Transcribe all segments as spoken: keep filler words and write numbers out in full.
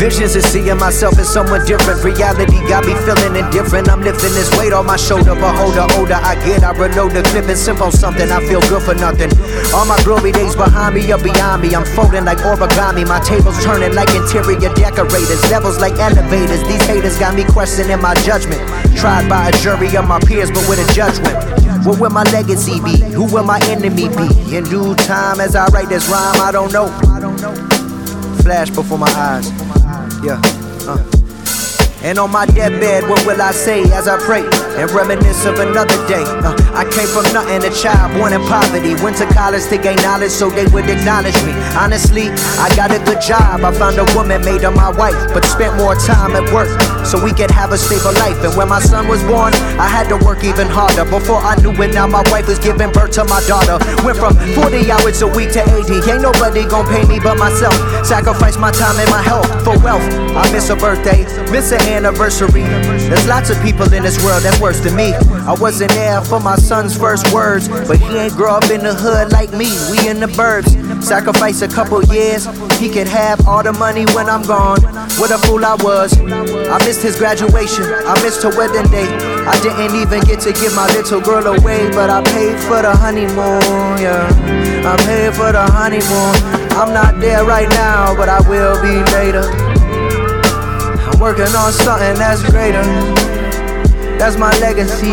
Visions of seeing myself as someone different. Reality got me feeling indifferent. I'm lifting this weight on my shoulder, but older, older I get, I reload the clip and sip on something. I feel good for nothing. All my glory days behind me or beyond me. I'm folding like origami. My table's turning like interior decorators. Levels like elevators. These haters got me questioning my judgment. Tried by a jury of my peers, but with a judgment. What will my legacy be? Who will my enemy be? In due time, as I write this rhyme, I don't know. Flash before my eyes. Yeah. Uh. And on my deathbed, what will I say as I pray and reminisce of another day? Uh, I came from nothing, a child born in poverty. Went to college to gain knowledge so they would acknowledge me. Honestly, I got a good job. I found a woman, made her my wife, but spent more time at work so we could have a stable life. And when my son was born, I had to work even harder. Before I knew it, now my wife was giving birth to my daughter. Went from forty hours a week to eighty. Ain't nobody gon' pay me but myself. Sacrifice my time and my health for wealth. I miss a birthday, miss an anniversary. There's lots of people in this world that's worse than me. I wasn't there for my son's first words, but he ain't grow up in the hood like me. We in the burbs. Sacrifice a couple years, he could have all the money when I'm gone. What a fool I was. I missed his graduation, I missed her wedding day. I didn't even get to give my little girl away, but I paid for the honeymoon, yeah. I paid for the honeymoon. I'm not there right now, but I will be later. I'm working on something that's greater. That's my legacy.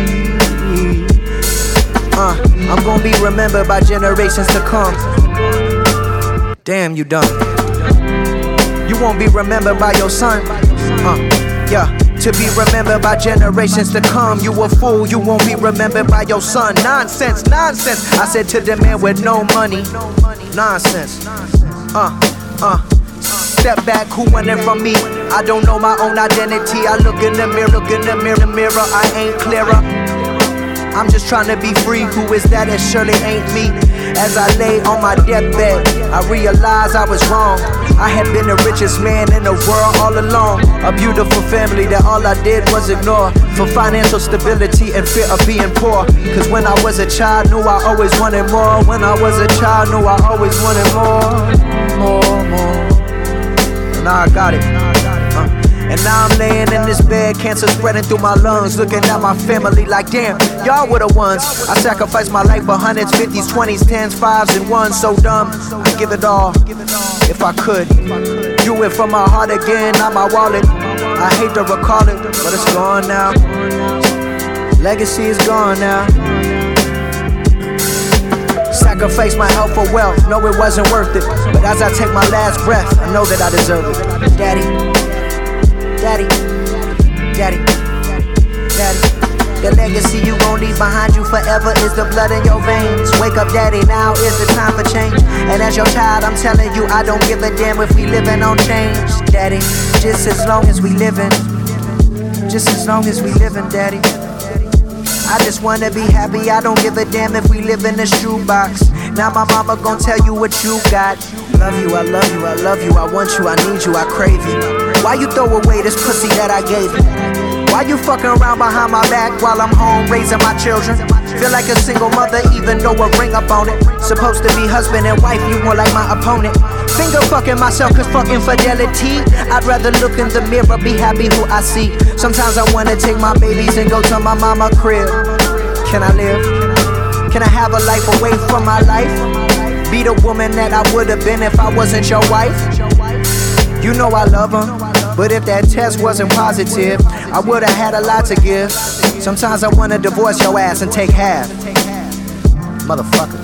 Uh, I'm gonna be remembered by generations to come. Damn, you done. You won't be remembered by your son. Uh, yeah. To be remembered by generations to come. You a fool, you won't be remembered by your son. Nonsense, nonsense. I said to the man with no money. Nonsense. Uh, uh. Step back, who running from me? I don't know my own identity. I look in the mirror, look in the mirror, mirror. I ain't clearer. I'm just trying to be free. Who is that? It surely ain't me. As I lay on my deathbed, I realized I was wrong. I had been the richest man in the world all along. A beautiful family that all I did was ignore. For financial stability and fear of being poor. Cause when I was a child, knew I always wanted more. When I was a child, knew I always wanted more. More, more. And now I got it. Uh. And now I'm laying in this bed, cancer spreading through my lungs. Looking at my family like, damn, y'all were the ones. I sacrificed my life for hundreds, fifties, twenties, tens, fives, and ones. So dumb, I'd give it all, if I could. Do it from my heart again, not my wallet. I hate to recall it, but it's gone now. Legacy is gone now. Sacrifice my health for wealth, no it wasn't worth it. But as I take my last breath, I know that I deserve it. Daddy, Daddy, Daddy, Daddy. The legacy you gon' leave behind you forever is the blood in your veins. Wake up, Daddy, now is the time for change. And as your child, I'm telling you, I don't give a damn if we living on change. Daddy, just as long as we living, just as long as we living, Daddy. I just wanna be happy, I don't give a damn if we live in a shoebox. Now my mama gon' tell you what you got. Love you, I love you, I love you, I want you, I need you, I crave you. Why you throw away this pussy that I gave you? Why you fucking around behind my back while I'm home raising my children? Feel like a single mother even though a ring up on it. Supposed to be husband and wife, you more like my opponent. Finger fucking myself cause fuck infidelity. I'd rather look in the mirror, be happy who I see. Sometimes I wanna take my babies and go to my mama crib. Can I live? Can I have a life away from my life? Be the woman that I would've been if I wasn't your wife? You know I love her, but if that test wasn't positive, I would've had a lot to give. Sometimes I wanna divorce your ass and take half. Motherfucker.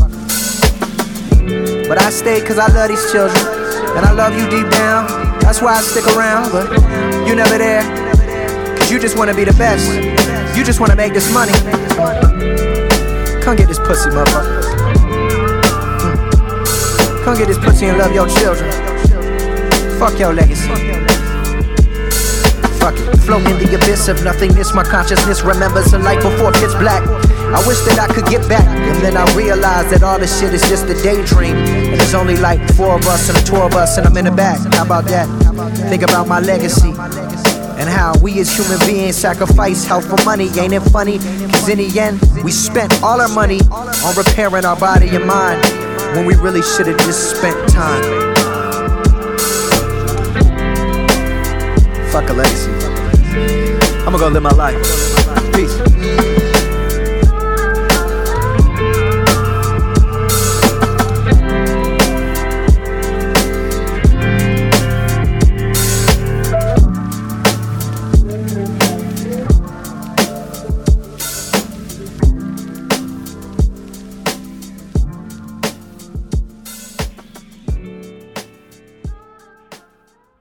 But I stay cause I love these children, and I love you deep down. That's why I stick around, but you never there. Cause you just wanna be the best. You just wanna make this money. Come get this pussy, motherfucker. Mm. Come get this pussy and love your children. Fuck your legacy. Fuck it. Float in the abyss of nothingness. My consciousness remembers a life before pitch black. I wish that I could get back, and then I realized that all this shit is just a daydream. And there's only like four of us and a tour of us, and I'm in the back. How about that? Think about my legacy and how we as human beings sacrifice health for money. Ain't it funny? Cause in the end, we spent all our money on repairing our body and mind when we really should've just spent time. Fuck a legacy. I'ma go live my life. Peace.